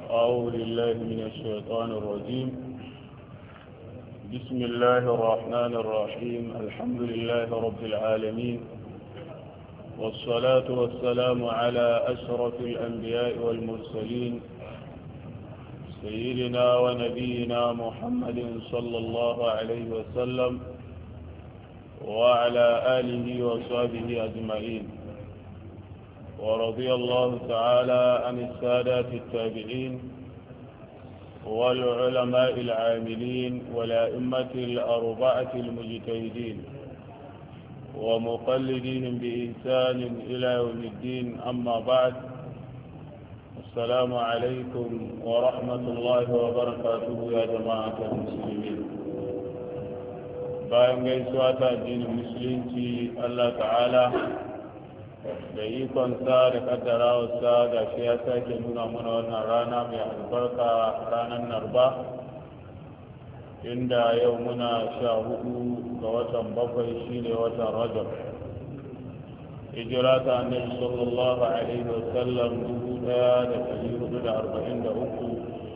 أعوذ بالله من الشيطان الرجيم. بسم الله الرحمن الرحيم. الحمد لله رب العالمين، والصلاة والسلام على أشرف الأنبياء والمرسلين سيدنا ونبينا محمد صلى الله عليه وسلم وعلى آله وصحبه أجمعين. ورضي الله تعالى عن السادات التابعين والعلماء العاملين والأئمة الأربعة المجتهدين ومقلدين بإحسان إلى يوم الدين. أما بعد، السلام عليكم ورحمة الله وبركاته يا جماعة المسلمين. bayan gaisuwa ta addinin musulunci, Allah ta'ala da ikonsa da kaddarawarsa ga shi ya sake nuna mana wannan rana mai albarka, ranar narba, inda yau muna 14 ga watan bakwai shine watan rajab. hijira ta annabi sallallahu alaihi wasallam 1443,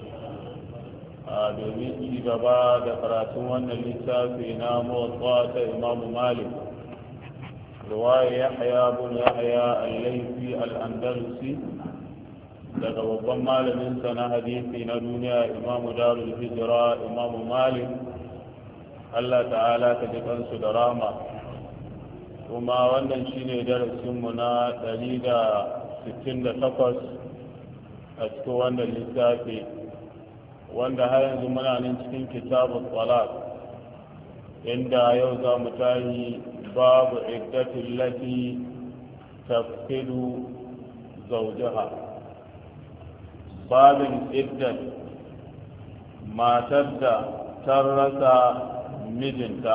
domin ci gaba da karatun wannan littafi na muwatta ta imamu malik, رواية يحيى بن يحيى الليثي الأندلسي daga babban malamin sa na hadisi na duniya, imamu darul hijra, imamu malik. Allah ta'ala ka ji kansu da rama. Kuma wannan shine darasinmu na 168 a cikin wannan littafi, wanda har yanzu muna nan cikin kitabut talaq, inda yau za mu tayi babu iddatin lati tafkidu zaujaha. babin iddat matar da ta rasa mijinta.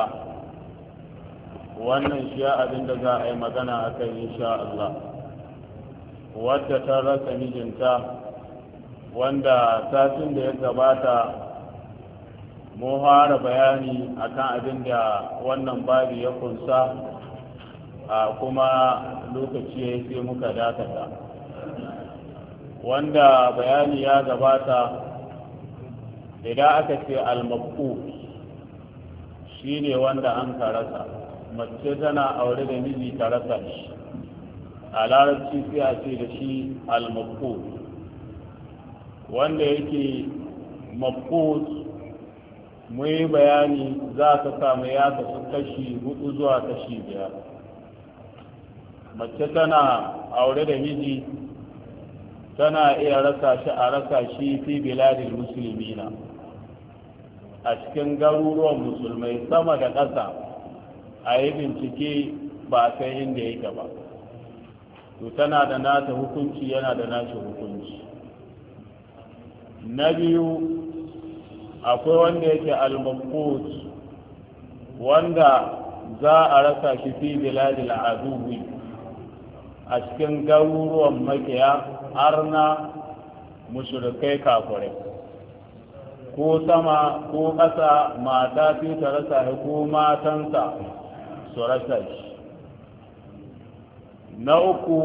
wannan shi abin da za a yi magana a kai insha Allah. wadda ta rasa mijinta, wanda satin da ya gabata mun fara bayani akan abin da wannan babi ya kunsa, kuma lokaci ya sai muka dakata, wanda bayani ya gabata. idan aka ce al-mafqud shine wanda an karasa, mace tana aure da miji ta rasa shi, a larabci sai a ce da shi al-mafqud. wanda yake mafqud mu yi bayani za ka samu ya kasu kashi 4 zuwa kashi 5. mace tana aure da miji tana iya rasa shi fi biladil muslimina, a cikin garuruwan musulmai sama da ƙasa, a yi bincike ba sai inda yake ba. to tana da nata hukunci, yana da nashi hukunci. na biyu, akwai wanda yake al-mafqud, wanda za a rasa shi fi biladil aduwi, a cikin garuruwan makiya, arna, mushrikai, kafirai. ko sama ko ƙasa, mata fi ta rasa shi ko matansa su rasa shi. na uku,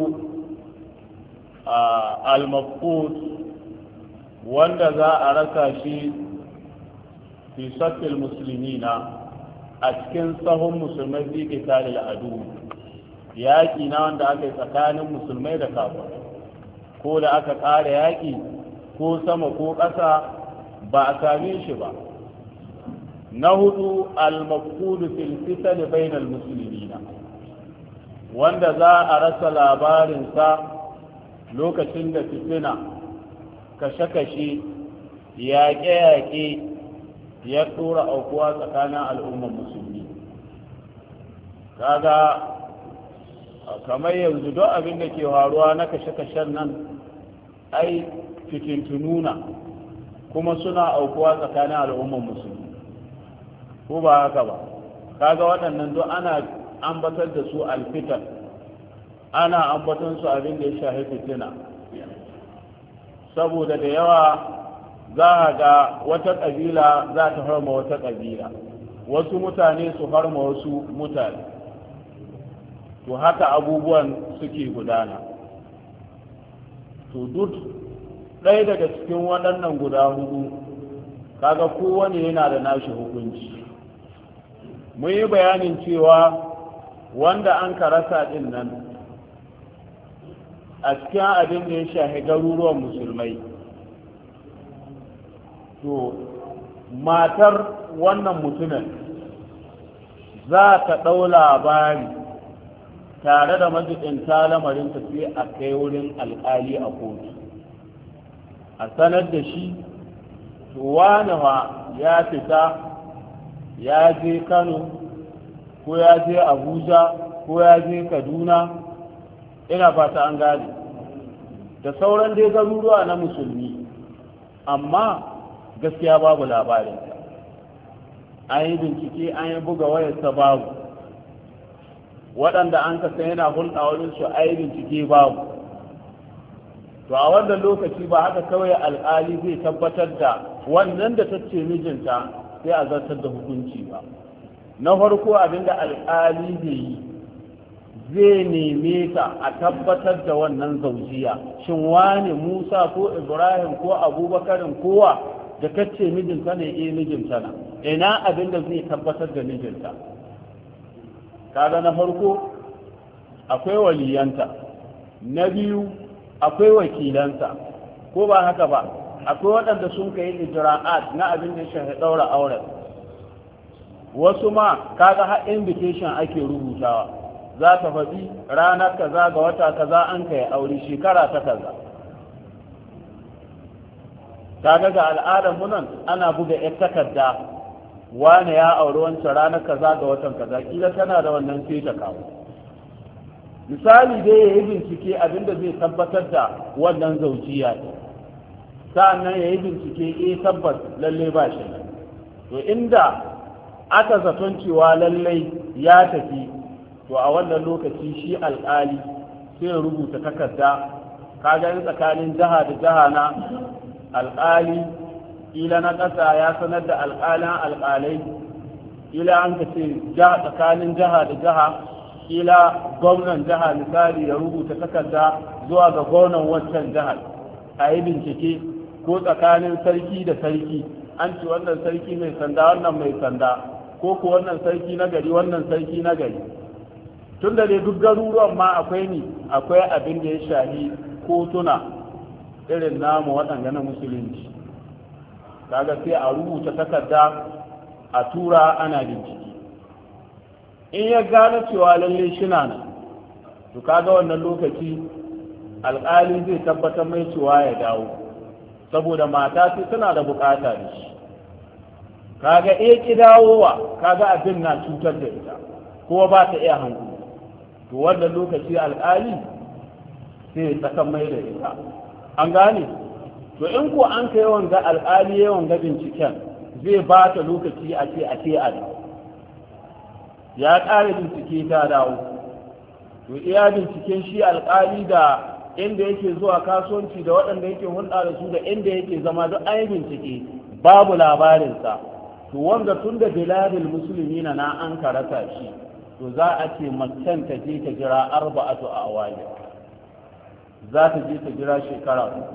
al-mafqud, wanda za a rasa shi fi saffil muslimina, a cikin sahun musulmai fi qitalil adu, yaƙi na wanda aka yi tsakanin musulmai da kafirai, ko da aka ƙara yaƙi ko sama ko ƙasa ba a same shi ba. na hudu, al-mafqud fil fitan bainal muslimina, wanda za a rasa labarinsa lokacin da fitina, kashe-kashe, yaƙe-yaƙe ya ɗora aukuwa tsakanin al'ummar musulmi. kaga kamar yanzu don abin da ke faruwa na kashe-kashen nan, ai fitintununa kuma suna aukuwa tsakanin al'ummar musulmi, ko ba haka ba? kaga waɗannan don ana ambatar da su alfitar, ana ambatar su abin da ya shafi fitina, saboda da yawa za a ga wata ƙabila za ta harma wata ƙabila, wasu mutane su harma wasu mutane. to haka abubuwan suke gudana. to duk ɗaya daga cikin waɗannan guda hudu kaga kowane yana da nashi hukunci. mun yi bayanin cewa wanda an karasa ɗin nan a cikin abin da ya shahi garuruwan musulmai, to matar wannan mutumin za ta ɗau labari tare da majibinta lamarin sai a kai wurin alƙali a kotu a sanar da shi wane ya fita ya je Kano ko ya je Abuja ko ya je Kaduna, ina fata an gane, da sauran dai garuruwa na musulmi, amma gaskiya babu labarin. An yi bincike, an yi buga wayarsa babu, waɗanda an kasa yana hulɗa wurin su a yi bincike babu. To a wannan lokaci ba haka kawai alƙali zai tabbatar da wannan da ta ce mijinta sai a zartar da hukunci ba. Na farko abinda alƙali zai yi, zai neme ta a tabbatar da wannan zaujiya, shin wane Musa ko Ibrahim ko Abubakarin kowa da kace mijinta ne, mijinta na, ina abinda zai tabbatar da mijinta. Kaga na farko akwai waliyanta, na biyu akwai wakilansa, ko ba haka ba, akwai waɗanda sun kai ijra'at na abin da shafi ɗaura auren. Wasu ma kaga har invitation ake rubutawa, za ta faɗi ranar kaza ga wata kaza an kai aure shekara ta kaza. Kaga ga al'adar mu nan ana buga yar takarda, wane ya auri wancan ranar kaza ga watan kaza, kila tana da wannan sai ta kawo. Misali dai ya yi bincike abinda zai tabbatar da wannan zaujiya ne, sa'annan ya yi bincike tabbas lallai ba shi. To inda aka zaton cewa lallai ya tafi, to a wannan lokaci shi alƙali sai ya rubuta takarda. Kaga yin tsakanin jiha da jiha na alƙali, ila na ƙasa ya sanar da alƙalai, ila an ka ce tsakanin jiha da jiha, ila gwamnan jiha misali ya rubuta takarda zuwa ga gwamnan wancan jihar a yi bincike, ko tsakanin sarki da sarki, an ce wannan sarki mai sanda wannan mai sanda, ko ku wannan sarki na gari wannan sarki na gari. Tun da dai duk garuruwan ma akwai abin da ya shahi kotuna irin namu waɗanda na musulunci. Kaga sai a rubuta takarda a tura ana bincike. In ya gano cewa lalle shina nan, to kaga wannan lokaci alƙali zai tabbatar mai cewa ya dawo, saboda mata sai tana da bukata da shi. Kaga ki dawowa, kaga abin na cutar da ita kuma ba ta iya hankali, to wannan lokaci alƙali sai ya saka mai da ita. An gane? To in ko an kai wanga alƙali yawan ga binciken, zai ba ta lokaci a ce a dawo. Ya ƙara bincike ta dawo, to iya binciken shi alƙali da inda yake zuwa kasuwanci da waɗanda yake hulɗa da su da inda yake zama duk an yi bincike babu labarinsa. To wanda tun da biladil musulmi na an karata shi, to za a ce macen ta je ta jira 4 awali, za ta je ta jira shekara 3.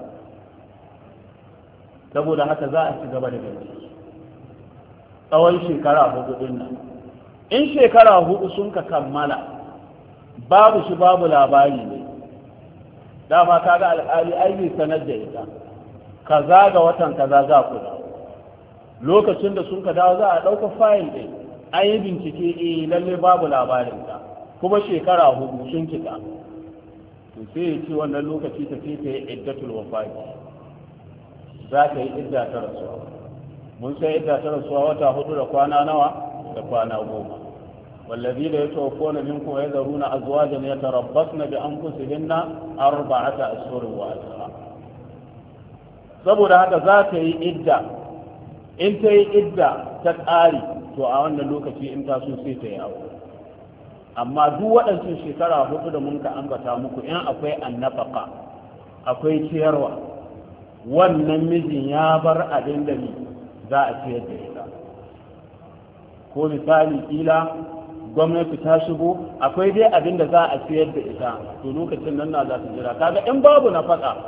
Saboda haka za a ci gaba da bincike tsawon shekara 4 din nan. In shekara 4 sun ka kammala babu shi babu labari ne, dama kaga alƙali ai bai sanar da ita kaza ga watan kaza za ku dawo. Lokacin da sun ka dawo za a ɗauka fayil ɗin, an yi bincike lalle babu labarinta, kuma shekara 4 sun cika, to sai ya ce wannan lokaci ta ce ta yi iddatul wafati, za ta yi idda ta rasuwa. Mun sai idda ta rasuwa wata 4 da kwana nawa? Da kwana 10. والذين يتوفون منكم ويذرون أزواجا يتربصن بأنفسهن 4 أشهر وأشهر. saboda haka za ta yi idda, in ta yi idda ta ƙari, to a wannan lokaci in ta so sai ta yi aure. Amma duk waɗancan shekara 4 da mun ka ambata muku, in akwai annafaka, akwai ciyarwa, wannan mijin ya bar abin da za a ciyar da ita. Ko misali kila gwamnati ta shigo, akwai dai abin da za a ciyar da ita, to lokacin nan na za ta jira. Kaga in babu nafaka,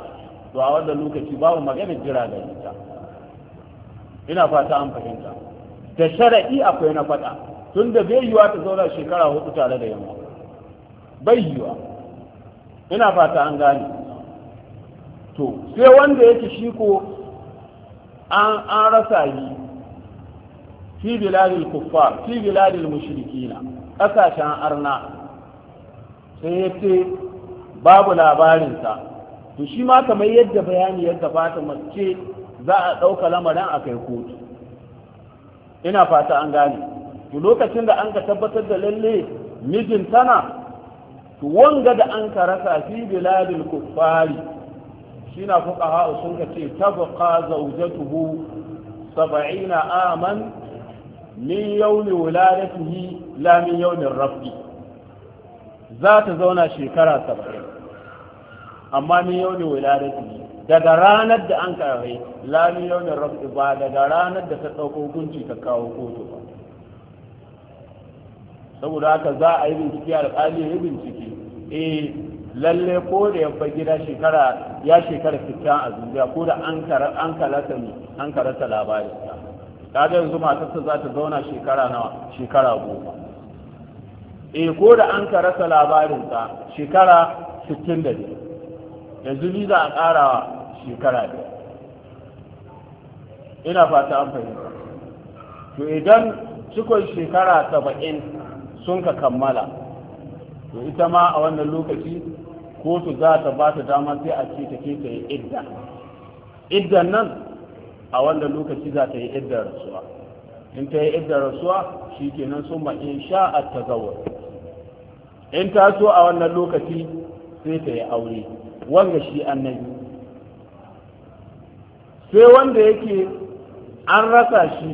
to a wannan lokaci babu magana jira da ita. Ina fata an fahimta. Da shara'i akwai na faɗa tun da bai yiwa ta zauna shekara 4 tare da yamma, bai yiwa. Ina fata an gane. To sai wanda yake shi ko an rasa yi fi biladil kuffar fi biladil mushrikina, ƙasashen arna, sai ya ce babu labarinsa. To shi ma kamar yadda bayani ya gabata, mace za a ɗauka lamarin a kai kotu. Ina fata an gane. To lokacin da an ka tabbatar da lalle mijin tana, to wanga da an ka rasa fi biladil kuffari, shi na fuqaha sun ka ce tabqa zawjatuhu 70 aman min yawmi wuladatihi la min yawmi rafi. Za ta zauna shekara 70, amma min yawmi wuladatihi, daga ranar da an kare, la min yawmi rafi, ba daga ranar da ta dauko hukunci ta kawo kotu ba. Saboda haka za a yi bincike, alƙali ya bincike, lalle ko da yabba gida ya shekara 60 a duniya, ko da an karasa labarin ta. Kaga yanzu matarsa za ta zauna shekara nawa? Shekara 10. Ko da an karasa labarin ta shekara 62, yanzu ni za a ƙara shekara 1. Ina fata an fahimta. To idan cikon shekara 70 sun ka kammala, to ita ma a wannan lokaci kotu za ta ba ta dama sai a ce ta ke ta yi idda. Iddan nan a wannan lokaci za ta yi iddar rasuwa. In ta yi iddar rasuwa shi kenan sun ma in sha'a ta zawar. In ta so a wannan lokaci sai ta yi aure, wanga shi annabi. Sai wanda yake an rasa shi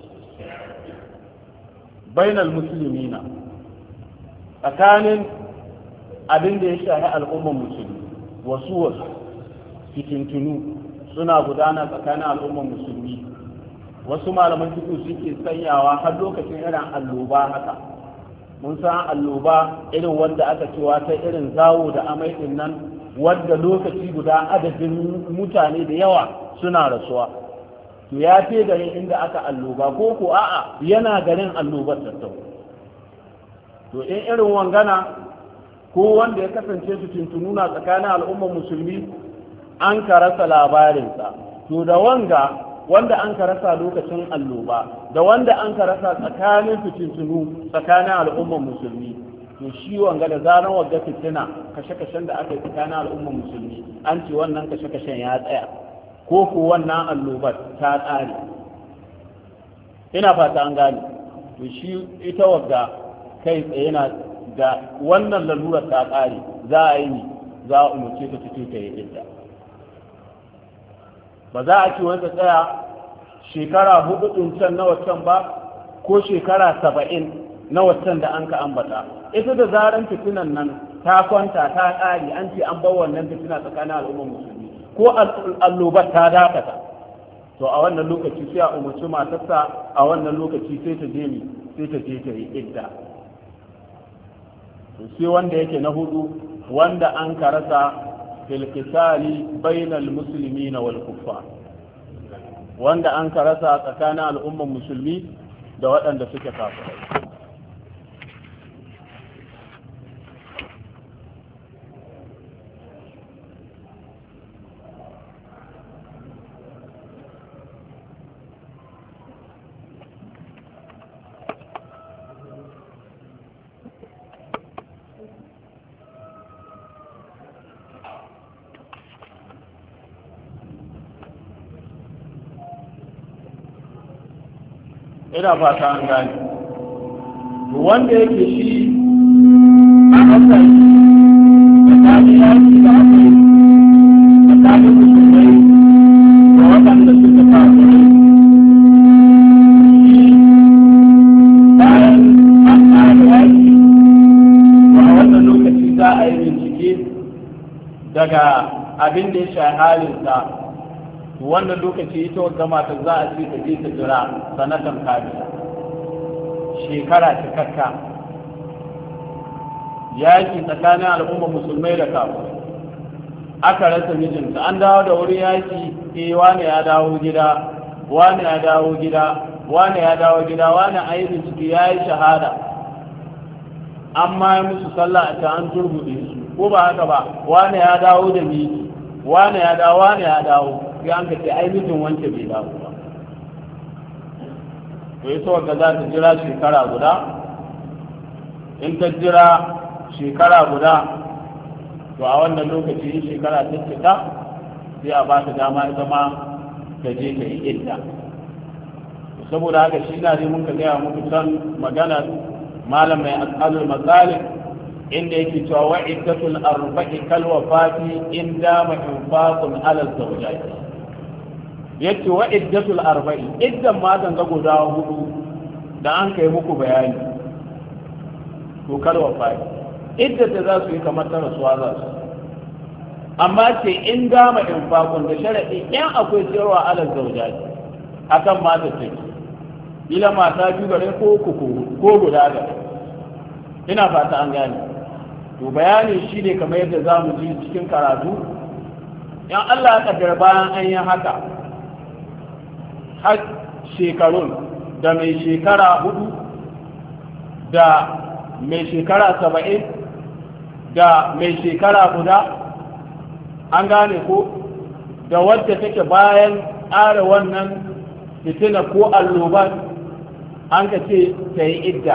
bainal musulmina, tsakanin abin da ya shahi al'ummar musulmi, wasu fitintunu suna gudana tsakanin al'ummar musulmi. Wasu malaman fiqh suke sanyawa har lokacin irin alloba haka. Mun san alloba irin wanda aka cewa ta irin zawo da amai din nan, wanda lokaci guda adadin mutane da yawa suna rasuwa. To ya ce garin inda aka alloba, ko a'a yana garin allobar tattau. To in irin wangana ko wanda ya kasance fitintunu na tsakanin al'ummar musulmi an ka rasa labarinsa, to da wanda an ka rasa lokacin alloba da wanda an ka rasa tsakanin fitintunu tsakanin al'ummar musulmi, to shi wanga da zaran wagga fitina kashe-kashen da aka yi tsakanin al'ummar musulmi, an ce wannan kashe-kashen ya tsaya, ko wannan allobar ta tsare. Ina fata an gane. To shi ita wagga kai tsaye na da wannan lalurar ta tsare, za a yi ni, za a umarce ta fito ta yi idda. Ba za a ce wanda tsaya shekara 4 ɗin can na waccan ba, ko shekara 70 na waccan da an ka ambata. Ita da zaran fitinan nan ta kwanta ta ƙari, an ce an bar wannan fitina tsakanin al'ummar musulmi, ko allobar ta dakata, to a wannan lokaci sai a umarci matarsa, a wannan lokaci sai ta je ta yi idda. To sai wanda yake na hudu, wanda an ka rasa fil qitali bainal muslimina wal kuffar, wanda an ka rasa tsakanin al'ummar musulmi da waɗanda suke kafirai. Ina fata an gane. Wanda yake shi a ƙasar da ta yaki da aka yi tsakanin musulmai da waɗanda suka kafirai, shi bayan an ƙara yaki, a wannan lokaci za a yi bincike daga abin da ya shahi halinsa. Wannan lokaci ita wadda mata za a ce ta je ta jira sanatan kabila, shekara cikakka, yaƙi tsakanin al'ummar musulmai da kafirai. aka rasa mijinta, an dawo da wurin yaki, wane ya dawo gida, wane ya dawo gida, wane ya dawo gida, wane a yi bincike ya yi shahada, amma ya musu sallah a ta an turbuɗe su, ko ba haka ba, wane ya dawo da miji, wane ya dawo, ya an ka ce ai mijin wance bai dawo ba. to yi wadda za ta jira shekara guda, in ta jira shekara guda, to a wannan lokaci shekara ta cika sai a ba ta dama ita ma ta je ta yi idda. saboda haka shi na ne mun ka gaya muku san magana malam mai al'adul masalih inda yake cewa wa iddatul arba'i kal wafati in dama infaqun ala zawjati, yace wa iddatul arba'i, iddan ma ganga guda hudu da an kai muku bayani, to kal wafati iddata za su yi kamar ta rasuwa za su, amma ce in dama infaqun da sharadi in akwai sirwa ala zawjati akan mata take, ila mata biyu gare ko ko guda gare, ina fata an gane. to bayani shi ne kamar yadda za mu ji cikin karatu, yan Allah ya kaddara bayan an yi haka har shekarun da mai shekara 4 da mai shekara 70 da mai shekara guda, an gane ko, da wadda take bayan ƙara wannan fitina ko alloban an ka ce ta yi idda,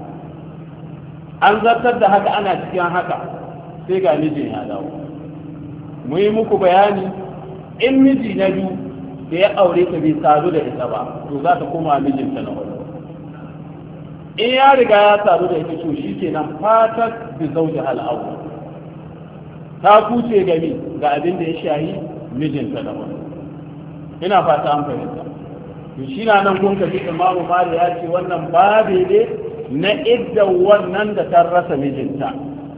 an zartar da haka ana cikin haka sai ga mijin ya dawo. mu yi muku bayani in miji na biyu da ya aure ta bai sadu da ita ba, to za ta koma mijinta na wani. in ya riga ya sadu da ita, to shi ke nan fatar da zauji hal'awu ta kuce gami ga abin da ya shahi mijinta na wani. ina fata an fahimta. to shi na nan kun kaji imamu mali ya ce wannan babe ne na idda wannan da ta rasa mijinta.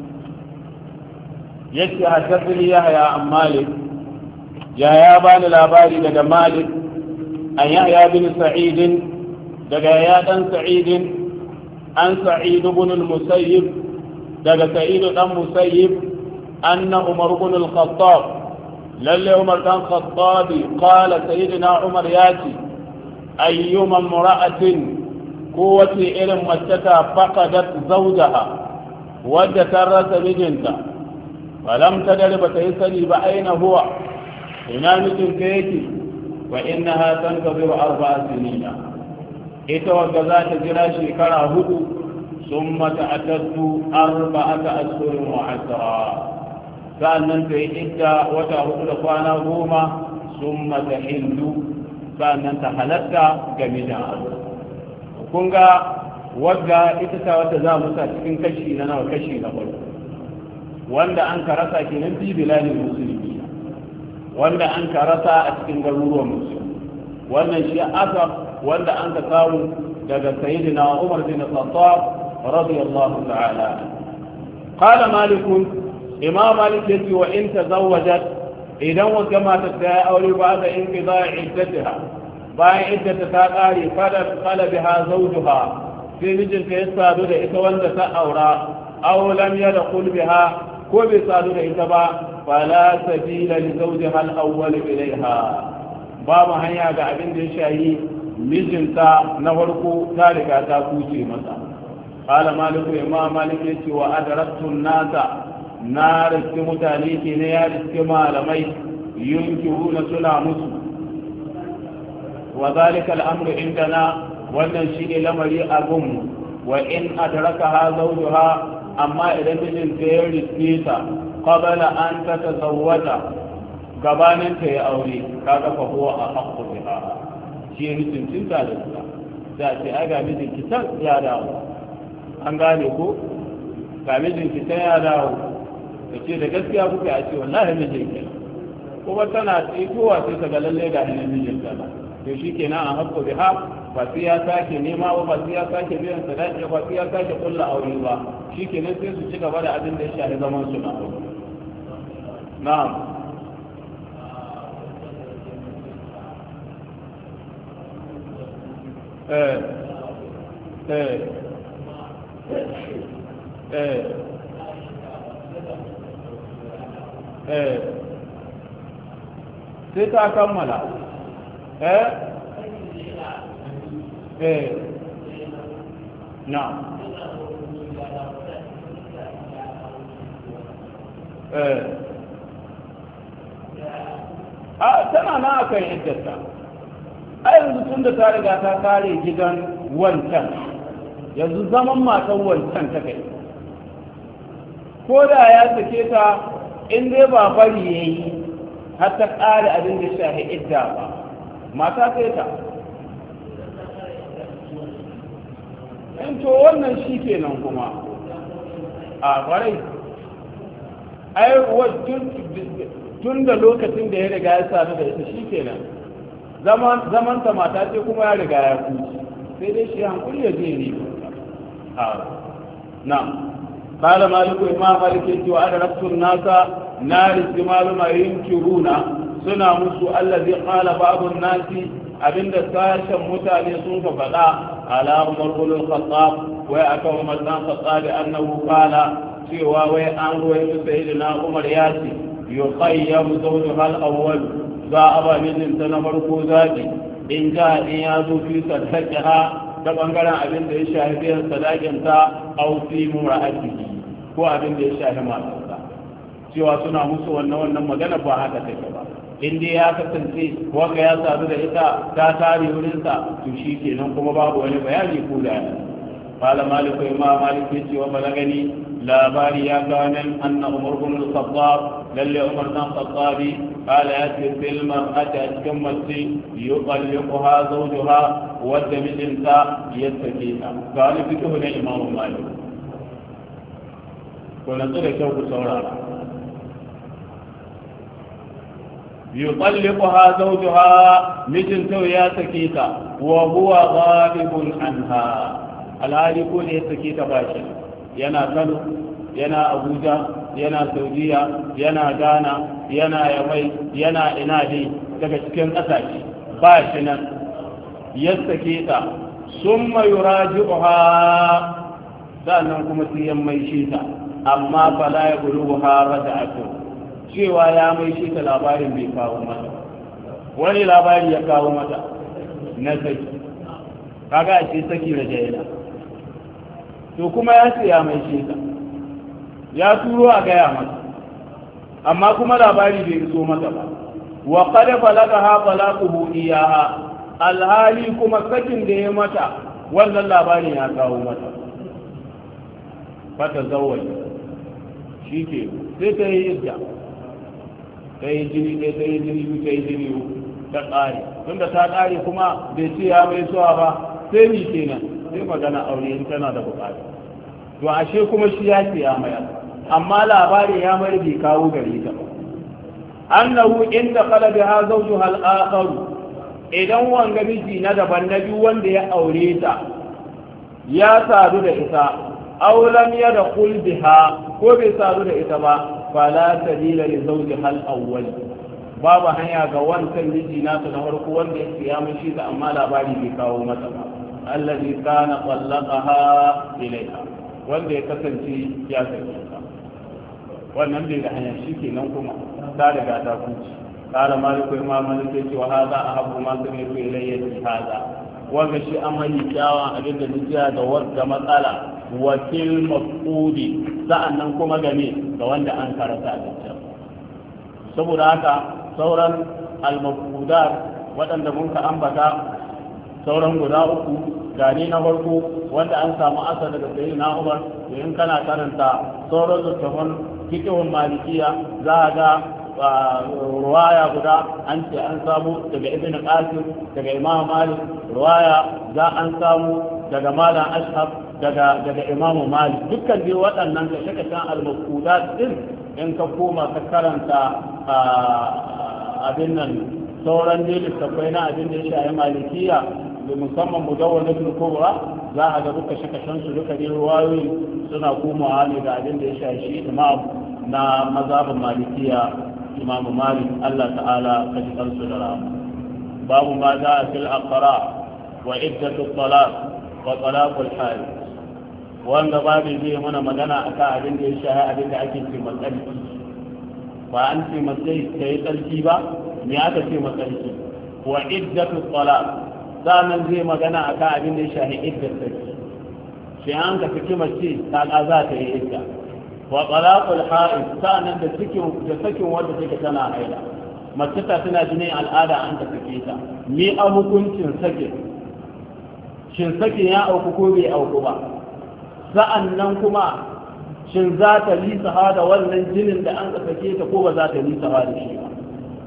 yake haddathani yahya an malik, ya bani labari daga malik an yahya bin sa'id daga ya dan sa'id an sa'id ibn al-musayyib daga sa'id dan musayyib anna umar ibn al-khattab lalle umar dan khattab qala sayyidina umar yati ayyuma imra'atin kowace irin mace ta faqadat zawjaha wadda ta rasa mijinta falam tadri ba ta yi sani ba aina huwa ina mijinta yake wa innaha tantaziru 4 sinina ita wadda za ta jira shekara 4 summa ta'taddu 4 ashhurin wa 10 sa'annan ta yi idda wata 4 da kwana 10 summa tahillu sa'annan ta halatta ga mijin aure. kun ga wadda ita ta wata za mu sa cikin kashi na nawa, kashi na farko wanda an karasa kenan fi biladin musulmi, wanda an karasa a cikin garuruwan musulmi. wannan shi asar wanda an ka samu daga sayyidina Umar bin Khattab radiyallahu ta'ala. qala malik, imam malik yace wa in tazawwajat, idan wata mata ta aure ba da inqida'i iddatiha, bayan iddata ta kare fala biha zawjuha, sai mijinta ya sadu da ita wanda ta aura, aw lam yadkhul biha, ko bai sadu da ita ba, fala sabila li zawjiha al-awwal ilayha, babu hanya ga abin da ya shayi mijinta na farko ta riga ta kuce masa. qala maliku, imam malik yace wa adraktu an-nasa, na riske mutane ke ne ya riske malamai yunkiruna suna musu wa zalika al-amru indana, wannan shine lamari a gunmu. wa in adrakaha zawjuha, amma idan mijin ta ya riske ta qabla an tatazawwaja, gabanin ta ya aure, kaga fa huwa ahqqu biha, shi mijin cinta da ita da ce ai ga mijin ki san ya dawo, an gane ko ga mijin ki san ya dawo, kace da gaskiya kuka a ce wallahi mijin ki, kuma tana tsikowa sai ta ga lalle ga mijin ta, to shikenan an haqqu biha, ba sai ya sake nema ba sai ya sake biyan sadaki ba sai ya sake kulla aure ba, shikenan sai su ci gaba da abin da ya shafi zaman su na aure. na'am. sai ta kammala na tana na akan iddata a yanzu tun da ta riga ta kare gidan wancan yanzu zaman matan wancan ta kai ko da ya sake ta in dai ba bari ya yi har ta kare abin da shahi idda ba mata sai ta in to wannan shi kenan kuma a ƙwarai ai tun da lokacin da ya riga ya sadu da ita shi kenan zamanta mata ce kuma ya riga ya kuci sai dai shi hankuli ya je ne na kala maliku imam malik yace wa adraktu nasa nari maluma yunkiruna suna musu allazi qala ba'du nasi abinda sashen mutane sun ka faɗa ala umar ibn al-khattab wa aka umar ibn al-khattab annahu qala cewa wai an ruwaito sayyidina umar ya ce yuqayyam zawjuha al-awwal za a ba mijinta na farko zaɓi in ja in ya zo fi saddaqiha ta bangaren abin da ya shafi biyan sadakinta aw fi mura'atihi ko abin da ya shafi matarsa cewa suna musu wannan magana ba haka take ba in dai ya kasance wanda ya sadu da ita ta tare wurinsa to shi kenan kuma babu wani bayani ko da قال مالك إمام مالك وبلغني لا باري يا كان أن عمر بن الخطاب للي عمر بن الخطاب قال يأتي في المرأة أتكمت يطلقها زوجها والدم انت يتكيها قال فكه إمام مالك ونصر شوق سورارا يطلقها زوجها مثل يا سكيتا وهو غالب عنها alhali ko ne ya sake ta bashi yana Kano yana Abuja yana Saudiya yana Ghana yana Yamai yana ina dai daga cikin ƙasashe ba shi nan ya sake ta summa yuraji'uha sannan kuma sai ya mai shi ta amma fala ya buluha rada'atu cewa ya mai shi ta labarin bai kawo mata wani labari ya kawo mata na saki kaga a ce saki da jaina to kuma ya ce ya mai sheta ya turo a gaya mata amma kuma labari bai iso mata ba wa qad balagaha balaquhu iyaha alhali kuma sakin da ya mata wannan labarin ya kawo mata fata zawai shike sai ta yi idda ta yi jini ɗaya ta yi jini biyu ta yi jini ta ƙare tunda ta ƙare kuma bai ce ya mai suwa ba sai ni kenan sai magana aure in tana da bukata to ashe kuma shi ya ce ya maya amma labarin ya mai bai kawo gare ta annahu inda qala biha zawjuha al-akhar idan wanga miji na daban na biyu wanda ya aure ta ya sadu da ita aw lam yadkhul biha ko bai sadu da ita ba fala sabila li zawjiha al-awwal babu hanya ga wancan miji nasa na farko wanda ya ce ya mishi da amma labari bai kawo mata ba الذي كان طلقها إليها wanda ya kasance ya sake ta wannan bai da hanyar shi ke nan kuma ta riga ta kuci kala maliku imam malik ya ce wa hada ahabbu ma sami ku ilayya fi hada wanda shi an mai kyawan abin da dukiya da wadda matsala wakil mafudi sa'annan kuma game ga wanda an karanta da saboda haka sauran al-mafudat waɗanda mun ka ambata sauran guda uku gani na farko wanda an samu asar daga sayi na umar da in kana karanta sauran littafin fikihun malikiya za a ga ruwaya guda an ce an samu daga ibn qasim daga imam malik ruwaya za an samu daga malam ashab daga imam malik dukkan dai waɗannan kashe-kashen al-mafudat din in ka koma ka karanta abin nan sauran dai littafai na abin da ya shafi malikiya da musamman mudawwanatul kubra za a ga duka shakashan su duka ne ruwayoyi suna komawa ne da abin da ya shafi imam na mazhabin malikiya imam malik Allah ta'ala ka ji kansu da rahama babu ma za a fil aqra wa iddatu talaq wa talaqul hal wanda babu zai mana magana akan abin da ya shafi abin da ake ce matsalki ba an ce matsayi kai tsarki ba me aka ce matsarki wa iddatu talaq sannan zai magana akan abin da ya shahi iddar saki shi an ka saki mace ta za ta yi idda wa talaqul ha'id sannan da sakin wanda take tana haila mace ta tana jinin al'ada an ta sake ta ni a hukuncin sakin shin sakin ya auku ko bai auku ba sa'annan kuma shin za ta lisa da wannan jinin da an ka sake ta ko ba za ta lisa da shi ba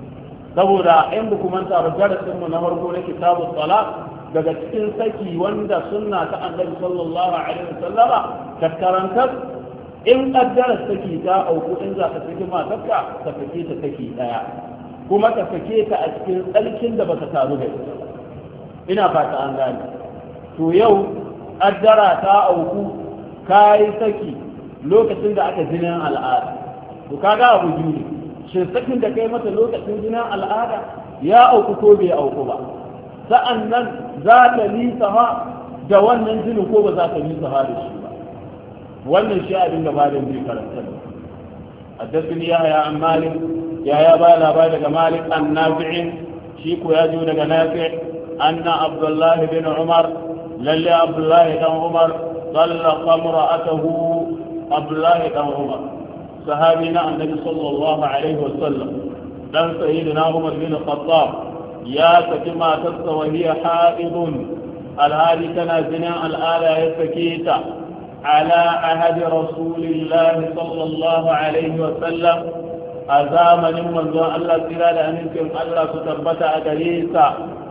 saboda in ba kuma ta darasin mu na farko na kitabus talaq daga cikin saki wanda sunna ta annabi sallallahu alaihi wasallama ta karantar in kaddara saki ta auku in za ka saki matarka ka sake ta saki daya kuma ka sake ta a cikin tsarkin da baka taru da ita ina fata an gane to yau kaddara ta auku kai saki lokacin da aka jinin al'ada to kaga abu biyu ne shin sakin da kai mata lokacin jinin al'ada ya auku ko bai auku ba sa'annan za ta lisafa da wannan jinin ko ba za ta lisafa da shi ba wannan shi abin da malam bai karanta ne haddathani yahya an malik ya ba labari daga malik an nafi'in shi ko ya jo daga nafi' anna abdullah bin umar lalle abdullah dan umar طلق امرأته abdullah dan umar sahabi na annabi sallallahu alaihi wasallam dan sayyidina umar bin khattab ya saki matarsa wa hiya haidun alhali tana jinin al'ada ya sake ta ala ahadi rasulillahi sallallahu alaihi wasallam a zamanin manzon Allah tsira da amincin Allah su tabbata a gare sa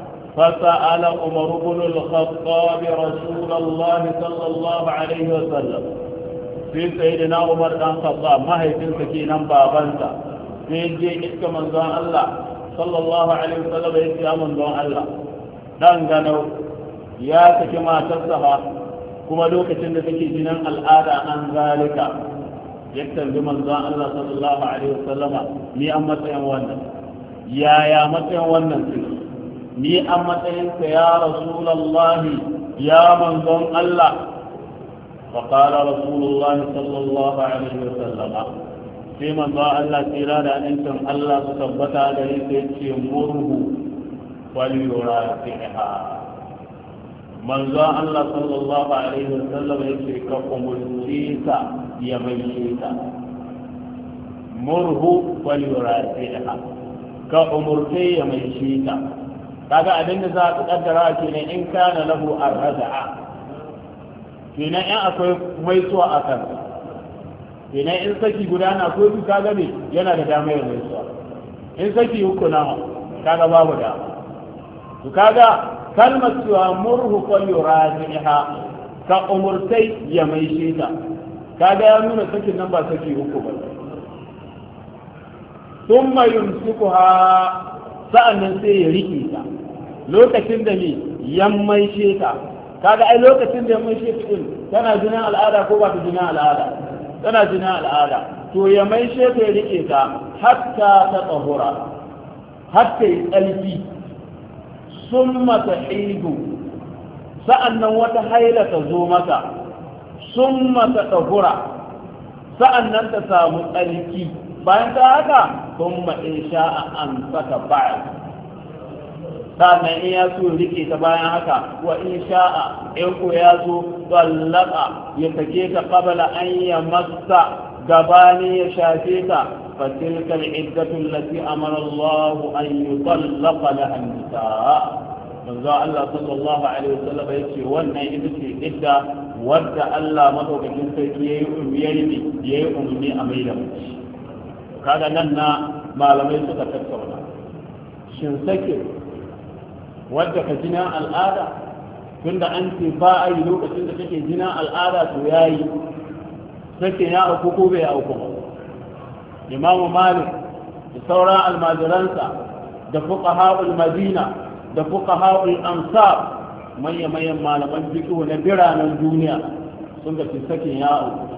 فسأل عمر بن الخطاب رسول الله صلى الله عليه وسلم في سيدنا عمر بن الخطاب ما هي تنسكينا بابنتا في جيك من ذا الله صلى الله عليه وسلم يسيا من ذا الله دانغانو يا سكما تسها كما لوكتن تكي جنان الآداء عن ذلك يكتن بمن ذا الله صلى الله عليه وسلم مي أمتين ونن يا متين ونن ni a matsayinka ya rasulallahi ya manzon Allah faƙala rasulullahi sallallahu alaihi wa sallama sai manzon Allah tsira da amincin Allah su tabbata da yake ce murhu waliyura fiha manzon Allah sallallahu alaihi wa sallama yake ka umurce ta ya maishe ta murhu waliyura fiha ka umurce ya maishe ta kaga abin da za ka kaddara kenan in kana lahu arza'a kenan in akwai maisuwa a kan kenan in saki guda na ko su kaga ne yana da dama ya maisuwa in saki uku na kaga babu dama to kaga kalmar cewa murhu qal yurajiha ka umurtai ya maishe ta kaga ya nuna sakin nan ba saki uku ba thumma yumsikuha sa'annan sai ya rike ta lokacin da ne yammaishe ta kaga ai lokacin da yammaishe ta din tana jinin al'ada ko ba ta jinin al'ada tana jinin al'ada to yammaishe ta ya rike ta hatta ta tsahura hatta yi tsalfi summa tahidu sa'annan wata haila ta zo mata summa ta tsahura sa'annan ta samu tsalki bayan ta haka ثم إن شاء أمسك بعد sannan in ya so rike ta bayan haka wa in sha'a in ko ya so tsallaka ya sake ta qabla an ya massa gabani ya shafe ta fa tilka al-iddatu allati amara Allah an yutallaqa laha an-nisaa manzo Allah sallallahu alaihi wasallam yace wannan ita ce idda wadda Allah madaukakin sarki yayi ummi a mai da mace kaga nan na malamai suka tattauna shin sake wadda ka jina al'ada tunda an ce ba a yi lokacin da take jina al'ada to yayi sake ya auku ko bai auku ba imamu malik da sauran almajiransa da fuqaha'ul madina da fuqaha'ul amsar manyan malaman fiqh na biranen duniya sun ga sake ya auku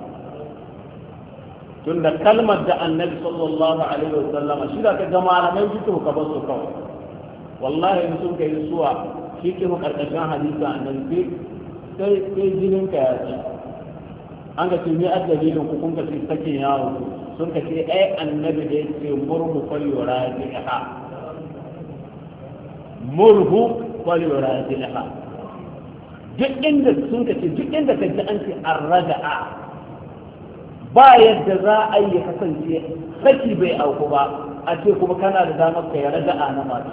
tunda kalmar da annabi sallallahu alaihi wa sallama shi da kaga malamai fiqh ka bar su kawai wallahi in sun kai suwa fiqh karkashin hadisi annabi sai jinin ka ya ci an ga tuni addalilin ku kun ka ce sake yawo sun ka ce ai annabi da yake murhu fal yurajiha murhu falyuraji'ha. duk inda sun kace duk inda kace an ce arraja'a ba yadda za a yi kasance saki bai auku ba a ce kuma kana da damar ka ya raja'a na mata.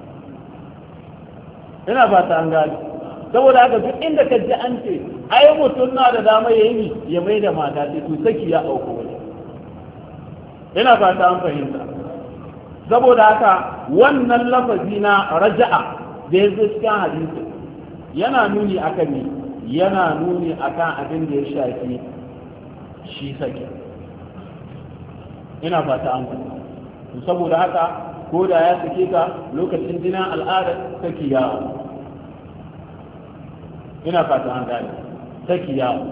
ina fata an gani saboda haka duk inda kace an ce ai mutum na da damar yayi ya mai da mata sai to saki ya auku wani. ina fata an fahimta saboda haka wannan lafazi na raja'a da ya zo cikin hadisi yana nuni akan ne yana nuni akan abin da ya shafi shi sake ina fata an fahimta saboda haka ko da ya sake ka lokacin jinin al'adar saki yawo ina fata an gane saki yawo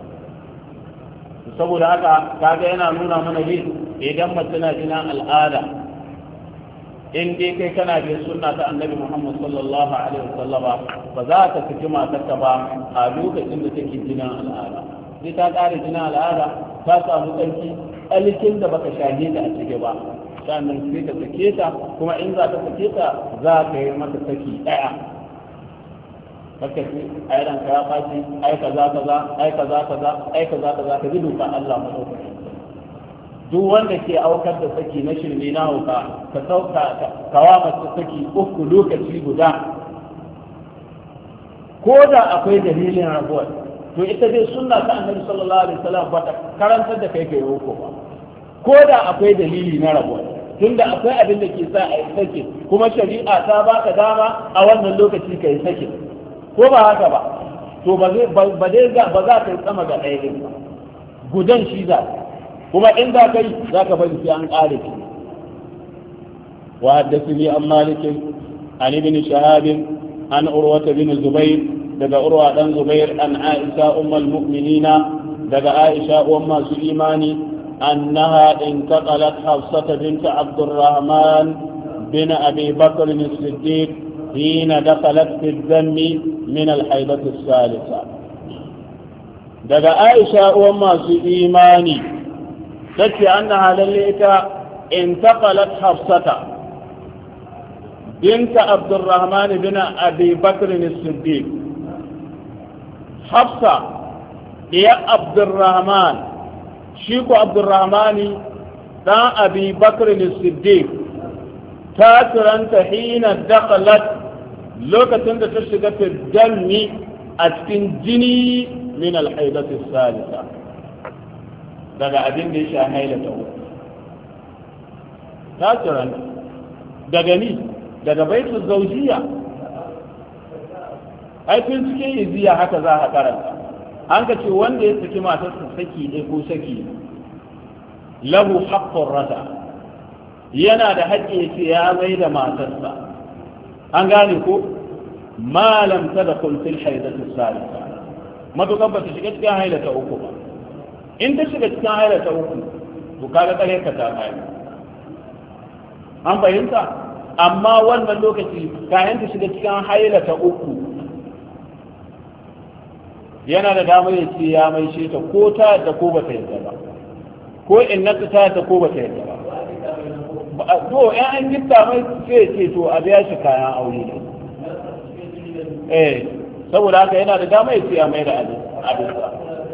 saboda haka kaga yana nuna mana ne idan mace na jinin al'ada in dai kai kana bin sunna ta annabi Muhammad sallallahu alaihi wasallama ba za ka saki matarka ba a lokacin da take jinin al'ada sai ta ƙara jinin al'ada ta samu tsarki tsarkin da baka shahe ta a cike ba sannan sai ka sake ta kuma in za ka sake ta za ka yi mata saki ɗaya kaka ce ai ranka ya fashi ai kaza kaza ai kaza kaza ai kaza kaza ka ji doka Allah madaukaki duk wanda ke aukar da saki na shirme na hauka ka sauka kawa mace saki uku lokaci guda ko da akwai dalilin rabuwar to ita dai sunna ta annabi sallallahu alaihi wasallam ba ta karantar da kai kai uku ba ko da akwai dalili na rabuwar tunda akwai abin da ke sa a yi saki kuma shari'a ta baka dama a wannan lokaci ka yi saki ko ba haka ba to ba za ka yi sama ga ɗaya ɗin ba gudan shi za kuma in za ka yi za ka bari sai an ƙare shi wa haddathani an malik an ibn shahab an urwa bin zubair daga urwa dan zubair an aisha ummul mu'minina daga aisha uwan masu imani annaha intaqalat hafsah bint abdurrahman bin abi bakr as-siddiq حين دخلت في الذم من الحيضة الثالثة دقى عائشة وما في إيماني تكفي أنها لليك انتقلت حفصة بنت عبد الرحمن بن أبي بكر الصديق حفصة يا عبد الرحمن شيكو عبد الرحمن دا أبي بكر الصديق تاترنت حين دخلت lokacin da ta shiga fiddalmi a cikin jini min alhaidatu salisa daga abin da ya sha haila ta uku ta tsiranta daga ni daga baitu zaujiya aikin cikin iziya haka za a karanta an ka ce wanda ya saki matarsa saki ɗaya ko saki lahu haqqur rata yana da haƙƙi ya ce ya mai da matarsa an gane ko malam ta da kulfil haidatu salisa matukan ba ta shiga cikin haila ta uku ba in ta shiga cikin haila ta uku to kaga kare ka ta kai an fahimta amma wannan lokaci kayan ta shiga cikin haila ta uku yana da damar ya ce ya mai shi ta ko ta yadda ko ba ta yadda ba ko in na ta yadda ko ba ta yadda ba to yan an gifta mai sai ce to a biya shi kayan aure ne saboda haka yana da dama ya ce a mai da abinsa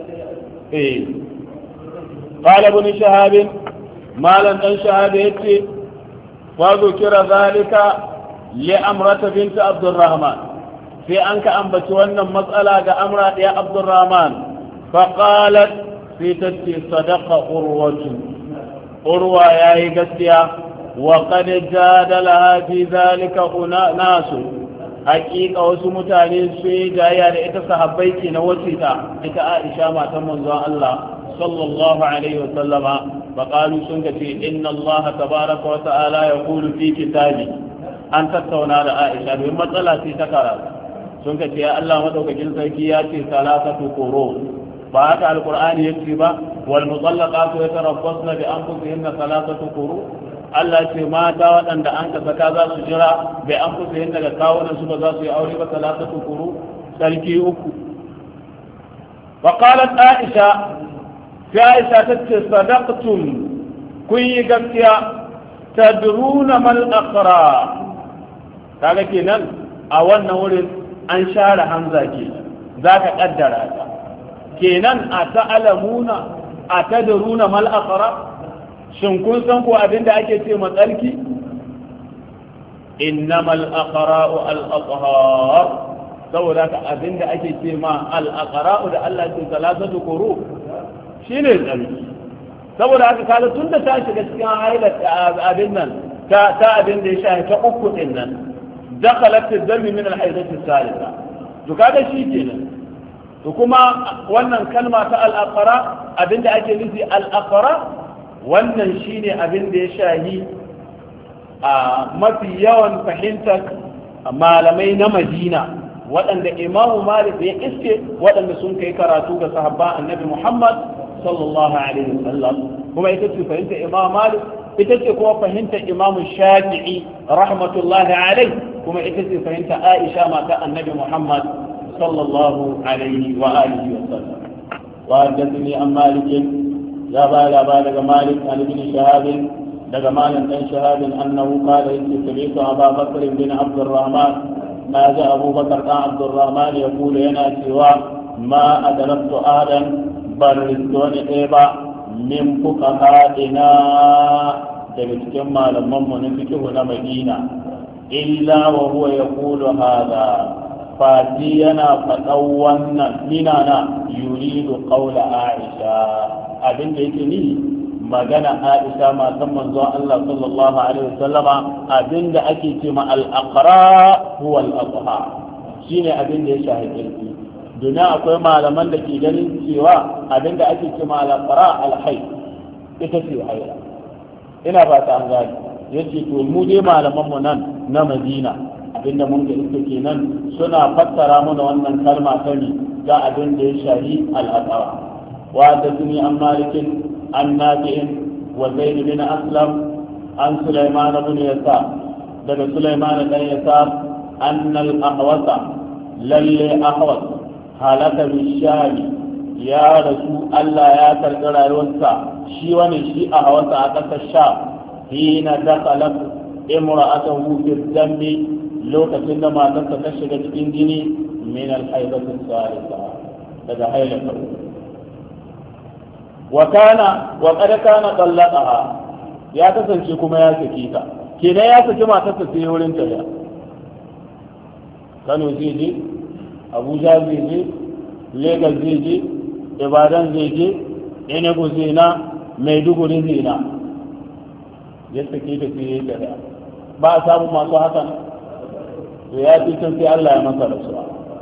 qala ibn shahab malan dan shahab yace wa zukira zalika li amrata bint abdurrahman sai an ka ambaci wannan matsala ga amra da abdurrahman fa qalat fi tati sadaqa urwa yayi gaskiya وقد جادلها في ذلك ناس حقيقة wasu mutane sai jaya da ita sahabbai ke na wasita ita Aisha matan manzon Allah sallallahu alaihi wa sallama faqalu sun ce inna Allah tabaaraka wa ta'ala yaqulu fi kitabi an tattauna da Aisha domin matsala ce ta karatu sun ce ya Allah madaukakin sarki ya ce salatatu quru ba haka alqur'ani yace ba wal mutallaqatu yatarabbasna bi anfusihinna salatatu quru Allah ce mata waɗanda an ka saka za su jira bai an kusa yin daga kawunan su ba za su yi aure ba talatatu kuru sarki uku wa qalat Aisha fi Aisha tace sadaqtum kun yi gaskiya tadruna mal aqra kaga kenan a wannan wurin an share hamza ke zaka kaddara ta kenan a ta'lamuna a tadruna mal aqra shin kun san ko abinda ake ce matsarki innamal aqra'u al athhar saboda ka abinda ake ce ma al aqra'u da Allah ce salasatu quru shine tsarki saboda haka kaga tunda ta shiga cikin haila abin nan ta abin da ya shahi ta uku din nan dakhalat ad-dam min al-haidati al-thalitha to kaga shi kenan to kuma wannan kalma ta al-aqra abinda ake nufi al-aqra wannan shine abin da ya shahi a mafi yawan fahimtar malamai na Madina waɗanda Imam Malik ya iske waɗanda sun kai karatu ga sahabban Annabi Muhammad sallallahu alaihi wasallam kuma ita ce fahimta Imam Malik ita ce kuma fahimta Imam Shafi'i rahmatullahi alaihi kuma ita ce fahimta Aisha mata Annabi Muhammad sallallahu alaihi wa alihi wasallam wa haddathani an Malik ya ba daga Malik an ibn Shahab daga Malik dan Shahab annahu qala sami'tu Abu Bakr bin Abd الرحمن ما جاء أبو بكر بن عبد الرحمن يقول لنا سوى ما أدركت أحدا برزتون إيبا من فقهائنا تبتكم لما منفكه لمدينة إلا وهو يقول هذا فاتينا فتونا مننا يريد قول عائشة أبن بيتني magana Aisha matan manzo Allah sallallahu alaihi wasallama abinda ake ce ma al-aqra huwa al-adha shine abinda ya shahidi domin akwai malaman da ke ganin cewa abinda ake ce ma al-aqra al-hayy ita ce haila ina ba ta an gani yace to mu dai malaman mu nan na Madina abinda mun ga ita kenan suna fassara mana wannan kalma ta ne ga abinda ya shahidi al-aqra wa tadni an malikin عن نافع وزيد بن أسلم عن سليمان بن يسار دل سليمان بن يسار أن الأحوص للي أحوص هلك بالشام يا رسول الله يا تلقى يوسع شيواني شي أحوص أقصى الشام حين دخلت امرأته في الذنب لو كتنما تتكشف في من الحيضة الثالثة هذا حيلة وقد كان طلقها ya kasance kuma ya saki ta kenan ya saki matarsa sai wurin ta ya Kano zai je Abuja zai je Lagos zai je Ibadan zai je Enugu zai na Maiduguri zai na ya saki ta sai ya ta ba a samu masu haka to ya fi can sai Allah ya masa rasuwa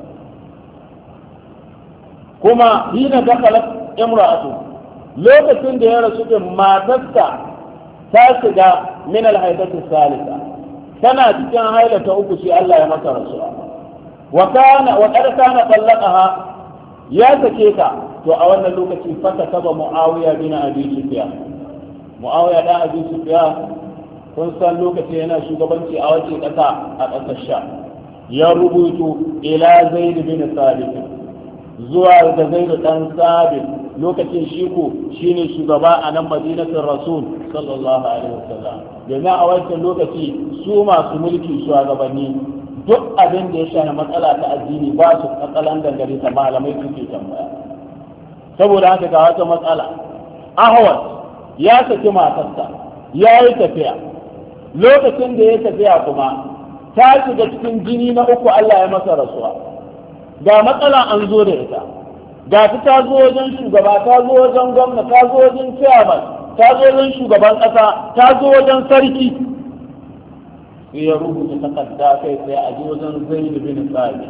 kuma hina dakalat imra'atu lokacin da ya rasu da matarsa ta shiga min alhaidatu salisa tana cikin haila ta uku shi Allah ya masa rasuwa wa qad kana talaqaha ya sake ta to a wannan lokaci fata taba Muawiya bin Abi Sufyan Muawiya da Abi Sufyan kun san lokaci yana shugabanci a wace kasa a kasar Sham ya rubutu ila Zaid bin Sabit zuwa ga Zaid dan Sabit lokacin shi ko shine shugaba a nan Madinatul Rasul sallallahu alaihi wasallam domin a wancan lokaci su masu mulki shugabanni duk abin da ya shafi matsala ta addini ba su katsalan dangane ta malamai suke tambaya saboda haka ga wata matsala Ahwaz ya saki matarsa ya yi tafiya lokacin da ya tafiya kuma ta shiga cikin jini na uku Allah ya masa rasuwa ga matsala an zo da ita ga ta zo wajen shugaba ta zo wajen gwamna ta zo wajen chairman ta zo wajen shugaban kasa ta zo wajen sarki sai ya rubuta takarda kai sai a ji wajen Zaid bin Sabit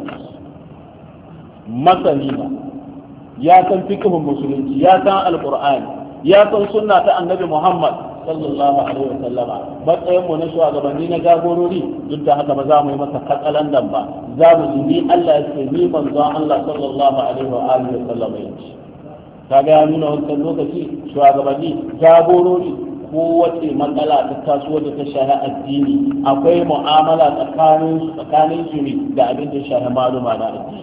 masani ba ya san fiqhun musulunci ya san alqur'ani ya san sunna ta annabi Muhammad sallallahu alaihi wasallama matsayin mu na shugabanni na jagorori duk da haka ba za mu yi masa katsalandan ba za mu ji ni Allah ya ce ni manzo Allah sallallahu alaihi wa alihi wasallama yace kaga ya nuna wannan lokaci shugabanni jagorori ko wace matsala ta taso da ta shahi addini akwai mu'amala tsakanin su ne da abin da shahi maluma na addini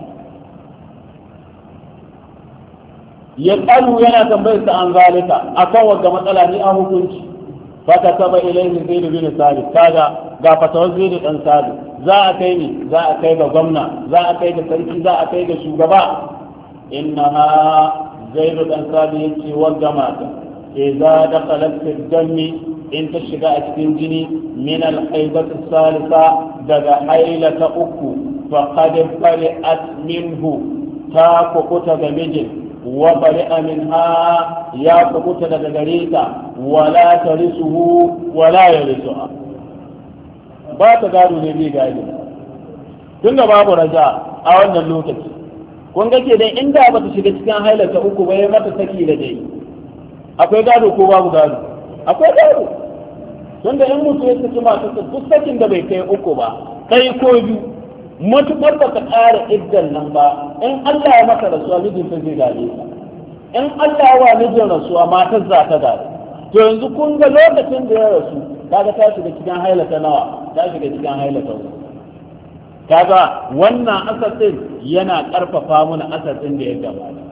ya kalu yana tambayar sa an zalika akan wanda matsala ni a hukunci فكتب إليه زيد بن ثابت كذا ga fatawar zai dan sadu za a kai ni za a kai ga gwamna za a kai ga sarki za a kai ga shugaba innaha zai dan sadu yace wanda mata idza dakhalat fi dami in ta shiga a cikin jini min al-haibati salisa daga hailata uku faqad bari'at minhu ta kukuta ga mijin wa bari'a minha ya kukuta daga gare ta wala tarisuhu wala yarisuha ba ta gado ne bai gado tun da babu raja a wannan lokaci kun ga ke dai inda ba ta shiga cikin hailata uku ba ya mata saki da dai akwai gado ko babu gado akwai gado tun da in mutu ya saki masu duk sakin da bai kai uku ba kai ko biyu matuƙar ba ka ƙara iddan nan ba in Allah ya maka rasuwa mijin ta zai gare ka in Allah ya wa mijin rasuwa matar za ta gare to yanzu kun ga lokacin da ya rasu kaga ta shiga cikin hailata nawa ta shiga cikin hailata uku kaga wannan asasin yana ƙarfafa mana asasin da ya gabata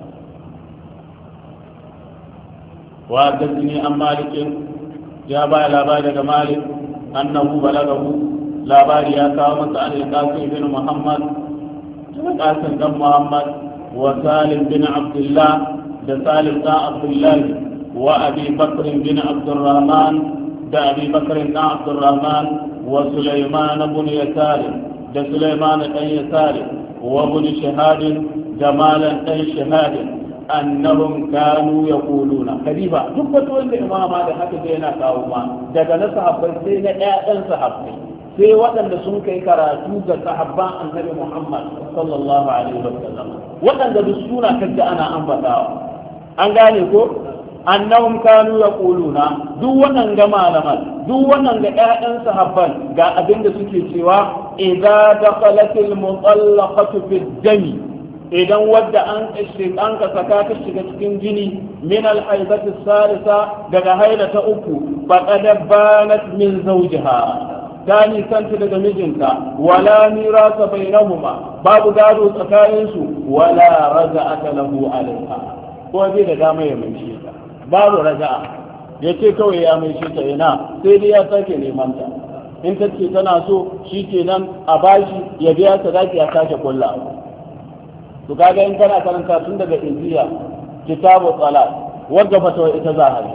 wa gazni an malikin ya ba labari daga malik annahu balagahu labari ya kawo masa al-qasim bin muhammad qasim dan muhammad wa salim bin abdullah da salim dan abdullah wa abi bakr bin abdurrahman da abi bakr dan abdurrahman wa sulaiman bin yasar da sulaiman dan yasar wa ibn shahad jamal dan shahad annahum kanu yaquluna kadiba duk wanda imama da haka sai yana kawo ma daga na sahabbai sai na ƴaƴan sahabbai sai waɗanda sun kai karatu ga sahabban annabi Muhammad sallallahu alaihi wasallam waɗanda duk suna kaje ana ambatawa an gane ko annahum kanu yaquluna duk wannan ga malaman duk wannan ga ƴaƴan sahabban ga abinda suke cewa idza dakhalatil mutallaqatu fid dami idan wadda an ka saka ta shiga cikin jini min al-haidati salisa daga haila ta uku faqad banat min zawjiha ta nisanta daga mijinta wala mirasa bainahuma babu gado tsakaninsu wala raja'ata lahu alaiha ko bai da dama ya mai shi ta babu raja'a yace kawai ya mai shi ta ina sai dai ya sake neman ta in ta ce tana so shikenan a bashi ya biya sadaki ya sake kullawa to kaga in kana karanta tun daga injiya kitabu salat wadda fatawa ita zahiri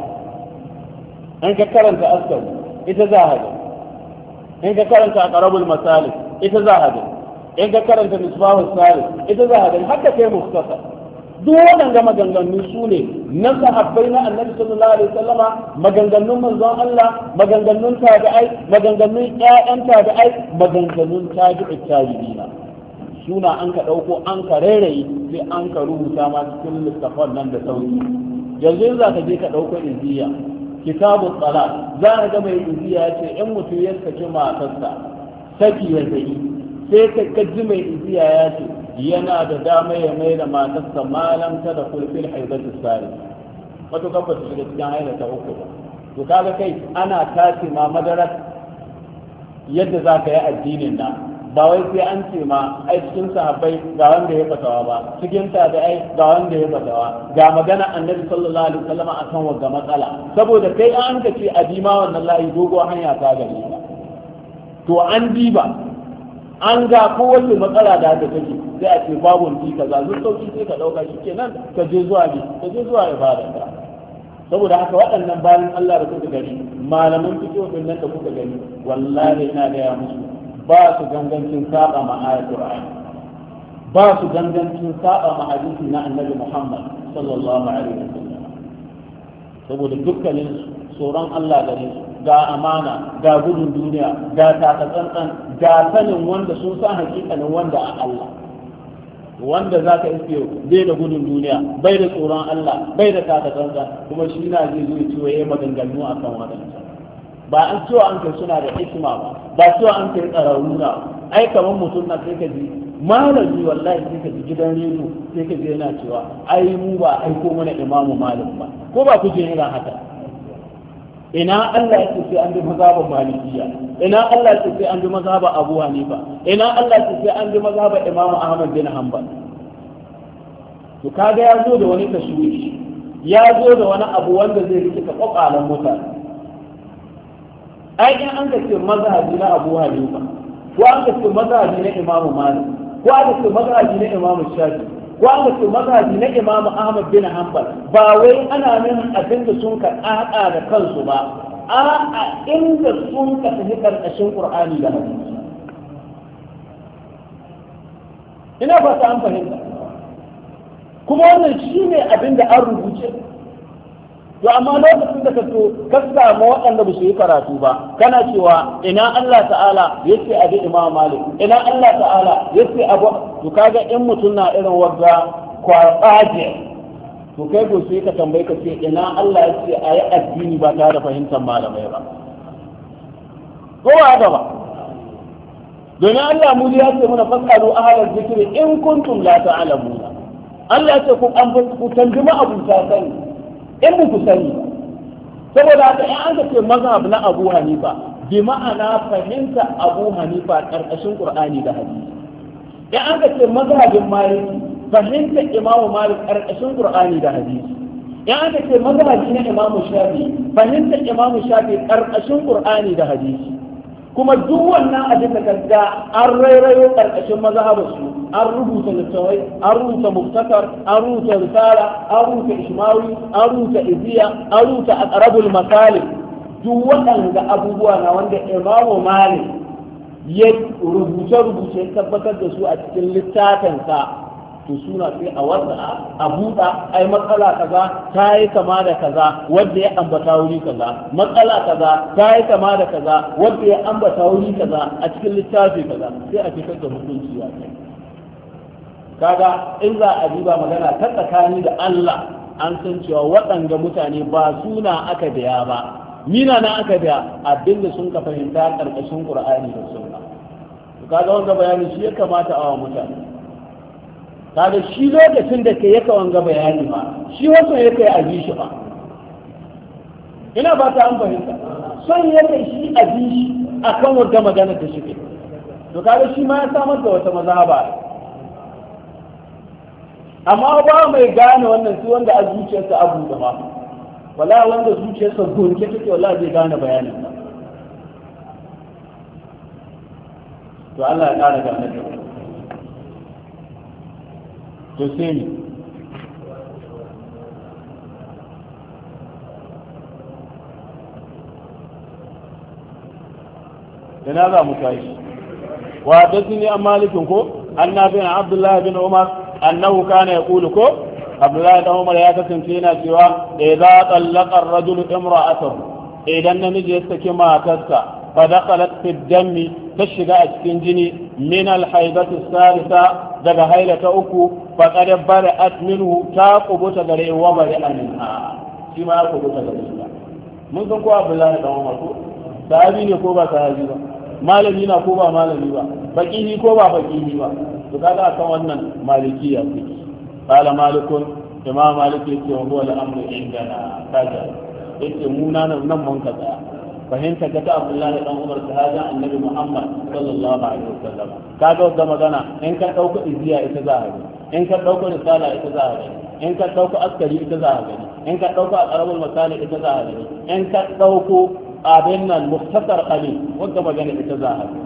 in ka karanta askari ita zahiri in ka karanta aqrabul masalik ita zahiri in ka karanta misbahus salih ita zahiri haka kai mustasa duk waɗanda maganganu su ne na sahabbai na annabi sallallahu alaihi wasallama maganganun manzon Allah maganganun tabi'ai maganganun ƴaƴan tabi'ai maganganun tabi'ut tabi'ina suna an ka ɗauko an ka rairayi sai an ka rubuta ma cikin littafan nan da sauki yanzu za ka je ka ɗauko iziya kitabu salat za ka ga mai iziya ce in mutum ya saki matarsa saki ya zai sai ka ji mai iziya ya ce yana da dama ya mai da matarsa malam ta da kulfil haibatu sari wato kan ba su shiga cikin haila ta uku ba to kaga kai ana tace ma madarar yadda za ka yi addinin na ba wai sai an ce ma ai cikin sahabbai ga wanda ya fatawa ba cikin tabi'ai ga wanda ya fatawa ga magana annabi sallallahu alaihi wasallam akan wagga matsala saboda kai an ka ce adima wannan layi dogo hanya ta gare ka to an diba an ga kowace matsala da haka take sai a ce babu ni kaza zan sauki sai ka dauka shikenan ka je zuwa ibada ka saboda haka waɗannan bayan Allah da kuka gani malaman fiqh din nan da kuka gani wallahi ina ga ya musu ba su gangancin saba ma ayat Qur'ani ba su gangancin saba ma hadisi na Annabi Muhammad sallallahu alaihi wasallam saboda dukkanin tsoron Allah gare su ga amana ga gudun duniya ga takatsantsan ga sanin wanda sun san hakikanin wanda a Allah wanda za ka iske bai da gudun duniya bai da tsoron Allah bai da takatsantsan kuma shi na zai zo ciwo ya maganganu akan waɗansu ba an cewa an kai suna da hikima ba cewa an kai tsararru na ai kamar mutum na sai ka ji malami wallahi sai ka ji gidan rediyo sai ka ji yana cewa ai mu ba aiko mana imamu malik ba ko ba ku je irin haka ina Allah ya ce sai an bi mazhaban malikiya ina Allah ya ce sai an bi mazhaban Abu Hanifa ina Allah ya ce sai an bi mazhaban Imam Ahmad bin Hanbal to kaga ya zo da wani tashwishi ya zo da wani abu wanda zai rike kwakwalan mutane ai in an ka ce mazhabi na Abu Hanifa ko an ka ce mazhabi na Imam Malik ko an ka ce mazhabi na Imam Shafi ko an ka ce mazhabi na Imam Ahmad bin Hanbal ba wai ana nuna abin da sun ka ƙaƙa da kansu ba a inda sun ka tafi karkashin Qur'ani da hadisi ina fata an fahimta kuma wannan shine abin da an rubuce to amma lokacin da ka so ka samu waɗanda ba su yi karatu ba kana cewa ina Allah ta'ala yace abi Imam Malik ina Allah ta'ala yace abu to kaga in mutum na irin wagga kwarbaje to kai ko sai ka tambaye ka ce ina Allah yace ayi addini ba tare da fahimtar malamai ba ko ba haka ba domin Allah mu ya ce muna fasalu ahlal zikri in kuntum la ta'lamuna Allah ya ce ku tambayi abuta sani in ku sani saboda haka in an ce mazhab na Abu Hanifa bi ma'ana fahimta Abu Hanifa karkashin Qur'ani da hadisi in an ce mazhabin Maliki fahimta Imam Malik karkashin Qur'ani da hadisi in an ce mazhabi na Imam Shafi fahimta Imam Shafi karkashin Qur'ani da hadisi kuma duk wannan abin da kaga an rairayo karkashin mazhabarsu an rubuta littawai an rubuta muftakar an rubuta risala an rubuta ishmawi an rubuta iziya an rubuta aqrabul masalih duk waɗanda abubuwa na wanda Imam Malik ya rubuce ya tabbatar da su a cikin littafinsa to suna sai a wasa a buɗa ai matsala kaza ta yi kama da kaza wanda ya ambata wuri kaza matsala kaza ta yi kama da kaza wanda ya ambata wuri kaza a cikin littafi kaza sai a fitar da hukunci ya kai kaga in za a diba magana ta tsakani da Allah an san cewa waɗanda mutane ba suna aka biya ba mina na aka biya abinda sun ka fahimta karkashin Qur'ani da Sunna kaga wanga bayani shi ya kamata a wa mutane kaga shi lokacin da ke yaka wanga bayani ba shi wato yake a ji shi ba ina ba ta an fahimta son yake shi a ji shi akan wanda magana ta shi to kaga shi ma ya samar da wata mazhaba amma ba mai gane wannan su wanda a zuciyarsa abu da ba wala wanda zuciyarsa gonke take wala zai gane bayanin ba to Allah ya kara gane da to sai ni ina za mu tashi wa hadathani an malikin ko annabi abdullahi bin umar annahu kana yaqulu ko abdullahi bin umar ya kasance yana cewa idza talaqa ar-rajulu imra'atahu idan namiji ya saki matarsa fa dakhalat fi ad-dammi ta shiga a cikin jini min al-haidati salisa daga haila ta uku fa qad bara'at minhu ta kubuta gare wa bari'a minha shi ma ya kubuta gare shi mun san ko abdullahi bin umar ko sahabi ne ko ba sahabi ba malami na ko ba malami ba faqihi ko ba faqihi ba to kaga akan wannan malikiya ce qala malikun imam maliki ce huwa al-amru indana kaza yace mu nan mun kaza fahimta ta Abdullahi dan Umar sahaja annabi Muhammad sallallahu alaihi wasallam kaga wannan magana in ka dauko iziya ita za a gani in ka dauko risala ita za a gani in ka dauko askari ita za a gani in ka dauko aqrabul masalik ita za a gani in ka dauko abin nan mukhtasar qalil wanda magana ita za a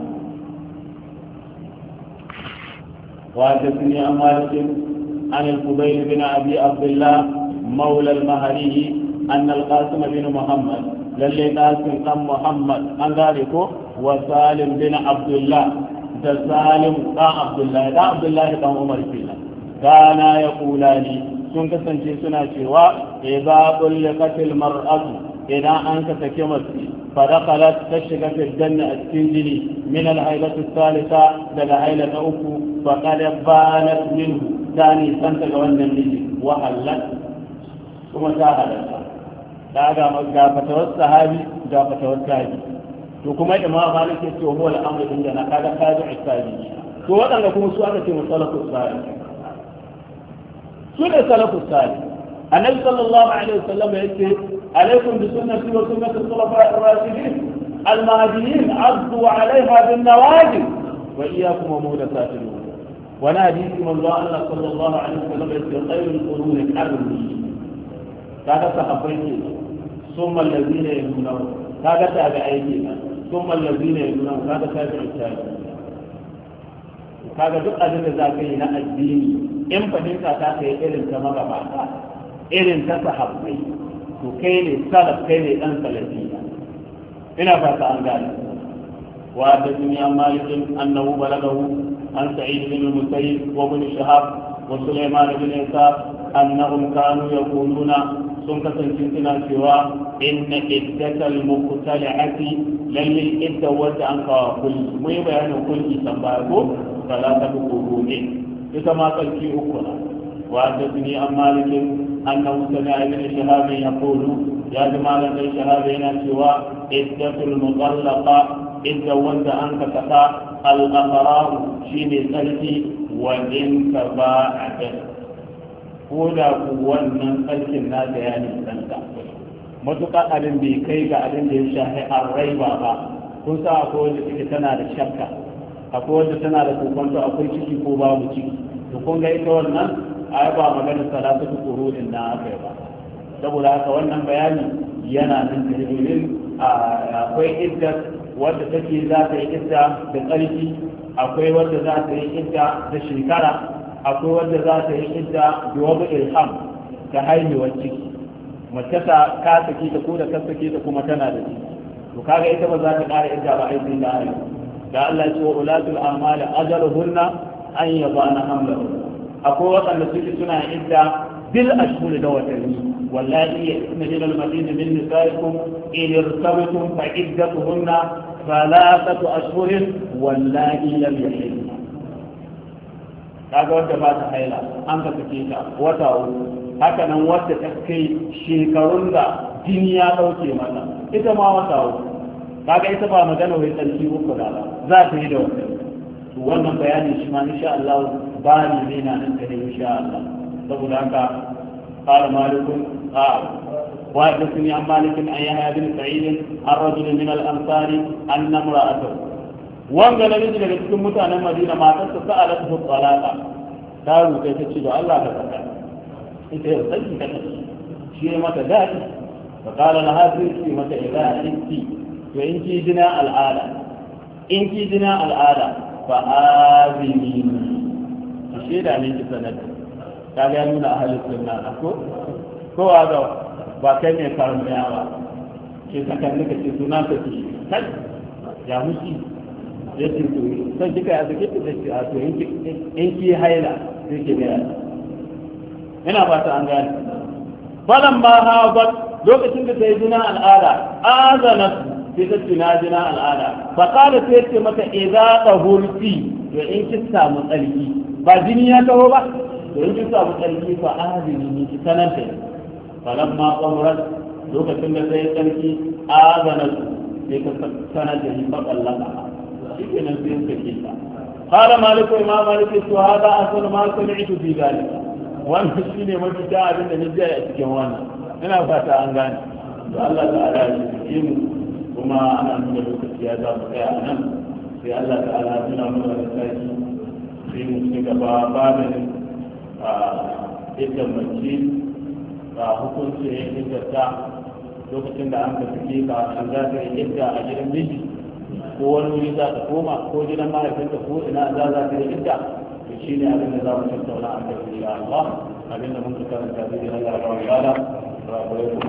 وحدثني عن مالك عن الفضيل بن ابي عبد الله مولى المهري ان القاسم بن محمد للي قاسم بن محمد عن ذلك وسالم بن عبد الله سالم بن عبد الله دا عبد الله بن عمر فينا كان يقولان sun kasance suna cewa idza ulqatil mar'atu idan an ka sake mace fa dakhalat tashiga fi janna at-tinjili min al-hailati ath-thalitha daga haila ta uku fa qad banat minhu tani santa ga wannan miji wa halat kuma ta halatta daga ga fatawar sahabi ga fatawar tabi to kuma imam malik ya ce huwa al-amru inda na kaga tabi'i tabi to wadanda kuma su aka ce musalafus salih سنة سلف الصالح النبي صلى الله عليه وسلم يقول عليكم بسنتي وسنة الخلفاء الراشدين المهديين عضوا عليها بالنواجذ وإياكم ومحدثات الأمور وناديت من الله صلى الله عليه وسلم يقول خير القرون قرني كذا صحابين ثم الذين يلونهم kaga ta ga aiki na sun mallabi ne yanzu nan kaga ta ga ita kaga duk abin da za ka yi na addini in fahimta ta kai irin ta magabata irin ta sahabbai to kai ne salaf kai ne dan salafiya ina fata an gane wa da duniya malikin annahu balagahu an sa'id bin musayyib wa ibn shahab wa sulaiman bin isa annahum kanu yaquluna sun kasance suna cewa inna iddatal muqtali'ati lalle idda wanda an kawo kulli mu yi bayanin kulli san ba ko salata quruni ita ma kalki uku na wa da duniya malikin annahu sami'a ibn shahab yaqulu ya jama'a da shahab yana cewa iddatul mutallaqa idda wanda an ka saka al-aqrar shine sarki wa in taba'at ko da ku wannan sarkin na da ya nisanta matuƙa abin bai kai ga abin da ya shahi arrai ba kun sa akwai wanda take tana da shakka akwai wanda tana da kokonto akwai ciki ko babu ciki to kun ga ita wannan ai ba magana salatu qurudin na akai ba saboda haka wannan bayani yana nan da domin akwai idda wadda take za ta yi idda da ƙarfi akwai wadda za ta yi idda da shekara akwai wadda za ta yi idda da wani ilham ta haihuwar ciki mace ta ka sake ta ko da ka sake ta kuma tana da ciki to kaga ita ba za ta ƙara idda ba aikin da haihu da Allah ya ce wa ulatul amali ajaluhunna an yabana hamlahu akwai waɗanda suke suna idda bil ashhur da watanni wallahi yasna ila al-madina min nisaikum in irtabtum fa iddatuhunna thalathatu ashhurin wallahi lam yahid kaga wanda ba ta haila an ka sake ta wata uku haka nan wadda ta kai shekarun da jini ya dauke mata ita ma wata uku kaga ita ba magana wai tsarki uku da ba za ta yi da wata to wannan bayani shi ma insha Allah ba ni ne na nan da insha Allah saboda haka qala malikun وحدثني عن مالك عن يحيى بن سعيد عن رجل من الانصار ان امراته wanga na miji daga cikin mutanen Madina matarsa sa'alat hu talaqa ta rubuta ta ce da Allah ka saka ita yau sai ka shi ne mata dadi fa qala la hadisi mata idza inti to in ki jina al'ada fa azini shi da ne ki sanada ta ga nuna ahlus sunna ko ga ba kai ne karamiya ba ke saka nika ce suna ta ce kai ya mushi ya ce to sai kika ya zake ta ce a to in ki haila sai ke ga ina ba ta an gane falan ma habat lokacin da ta yi jina al'ada azanat sai ta tuna jina al'ada fa qala sai ce mata idza tahurti to in ki samu tsarki ba jini ya taho ba to in ki samu tsarki fa azini ki sananta falamma qamurat lokacin da sai tsarki azanat sai ka sananta ni fa kallaka shike nan sai ka kika qala maliku imam maliki to hada asal ma sami'tu fi dalika wannan shine mafi da abin da nake a cikin wannan ina fata an gane to Allah ta'ala ya yi mu kuma ana nuna lokaci ya za mu kai a nan sai Allah ta'ala ya nuna mana da sai sai mu ci gaba babin idan mace hukunci ne inda ta lokacin da an ka fike ka an za ta yi idda a gidan miji ko wani wuri za ta koma ko gidan mahaifinta ko ina za ta yi idda to shi ne abin da za mu tattauna a kai insha Allah abin da mun karanta da Allah ya ba mu